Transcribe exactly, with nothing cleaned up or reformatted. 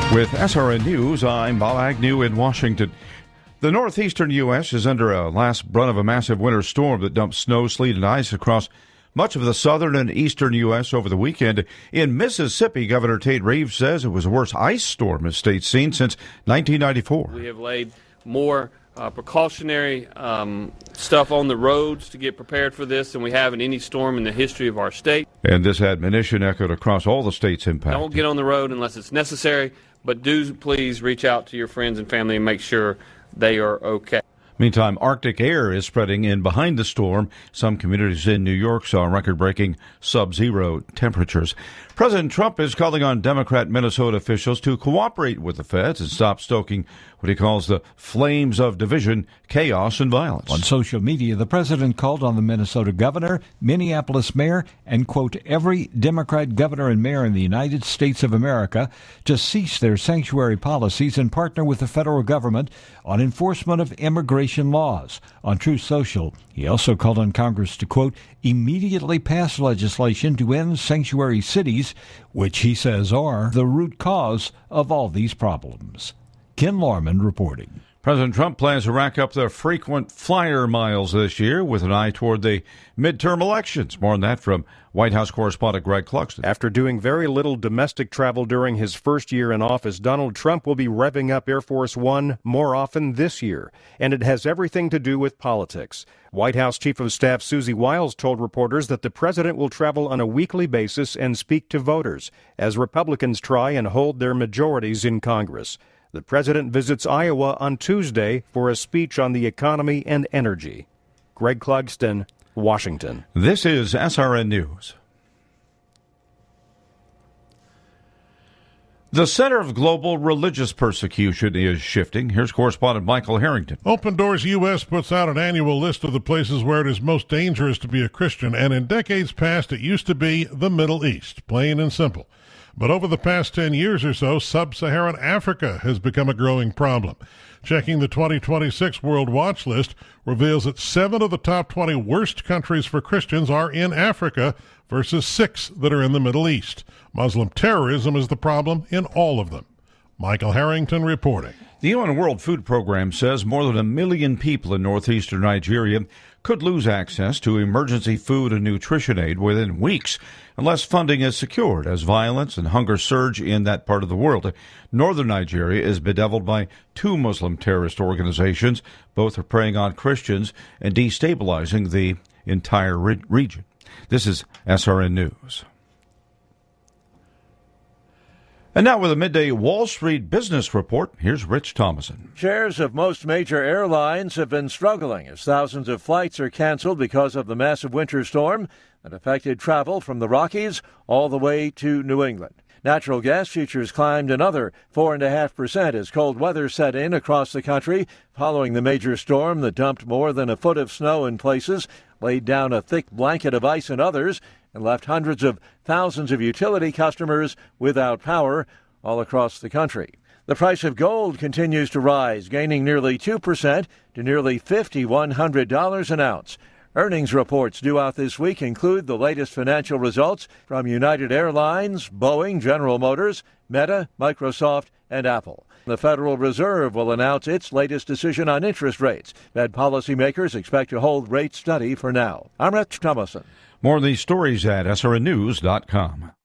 With S R N News, I'm Bob Agnew in Washington. The northeastern U S is under a last brunt of a massive winter storm that dumped snow, sleet, and ice across much of the southern and eastern U S over the weekend. In Mississippi, Governor Tate Reeves says it was the worst ice storm the state's seen since nineteen ninety-four. We have laid more uh, precautionary um, stuff on the roads to get prepared for this than we have in any storm in the history of our state. And this admonition echoed across all the states impacted. Don't get on the road unless it's necessary, but do please reach out to your friends and family and make sure they are okay. Meantime, Arctic air is spreading in behind the storm. Some communities in New York saw record-breaking sub-zero temperatures. President Trump is calling on Democrat Minnesota officials to cooperate with the feds and stop stoking what he calls the flames of division, chaos, and violence. On social media, the president called on the Minnesota governor, Minneapolis mayor, and, quote, every Democrat governor and mayor in the United States of America to cease their sanctuary policies and partner with the federal government on enforcement of immigration laws. On Truth Social, he also called on Congress to, quote, immediately pass legislation to end sanctuary cities, which he says are the root cause of all these problems. Ken Lorman reporting. President Trump plans to rack up the frequent flyer miles this year with an eye toward the midterm elections. More on that from White House correspondent Greg Clugston. After doing very little domestic travel during his first year in office, Donald Trump will be revving up Air Force One more often this year. And it has everything to do with politics. White House Chief of Staff Susie Wiles told reporters that the president will travel on a weekly basis and speak to voters as Republicans try and hold their majorities in Congress. The president visits Iowa on Tuesday for a speech on the economy and energy. Greg Clugston, Washington. This is S R N News. The center of global religious persecution is shifting. Here's correspondent Michael Harrington. Open Doors U S puts out an annual list of the places where it is most dangerous to be a Christian, and in decades past it used to be the Middle East, plain and simple. But over the past ten years or so, sub-Saharan Africa has become a growing problem. Checking the twenty twenty-six World Watch List reveals that seven of the top twenty worst countries for Christians are in Africa versus six that are in the Middle East. Muslim terrorism is the problem in all of them. Michael Harrington reporting. The U N World Food Program says more than a million people in northeastern Nigeria could lose access to emergency food and nutrition aid within weeks unless funding is secured as violence and hunger surge in that part of the world. Northern Nigeria is bedeviled by two Muslim terrorist organizations. Both are preying on Christians and destabilizing the entire re- region. This is S R N News. And now with a midday Wall Street business report, here's Rich Thomason. Shares of most major airlines have been struggling as thousands of flights are canceled because of the massive winter storm that affected travel from the Rockies all the way to New England. Natural gas futures climbed another four point five percent as cold weather set in across the country following the major storm that dumped more than a foot of snow in places, laid down a thick blanket of ice in others, and left hundreds of thousands of utility customers without power all across the country. The price of gold continues to rise, gaining nearly two percent to nearly five thousand one hundred dollars an ounce. Earnings reports due out this week include the latest financial results from United Airlines, Boeing, General Motors, Meta, Microsoft, and Apple. The Federal Reserve will announce its latest decision on interest rates. Fed policymakers expect to hold rate steady for now. I'm Rich Thomason. More of these stories at S R N news dot com.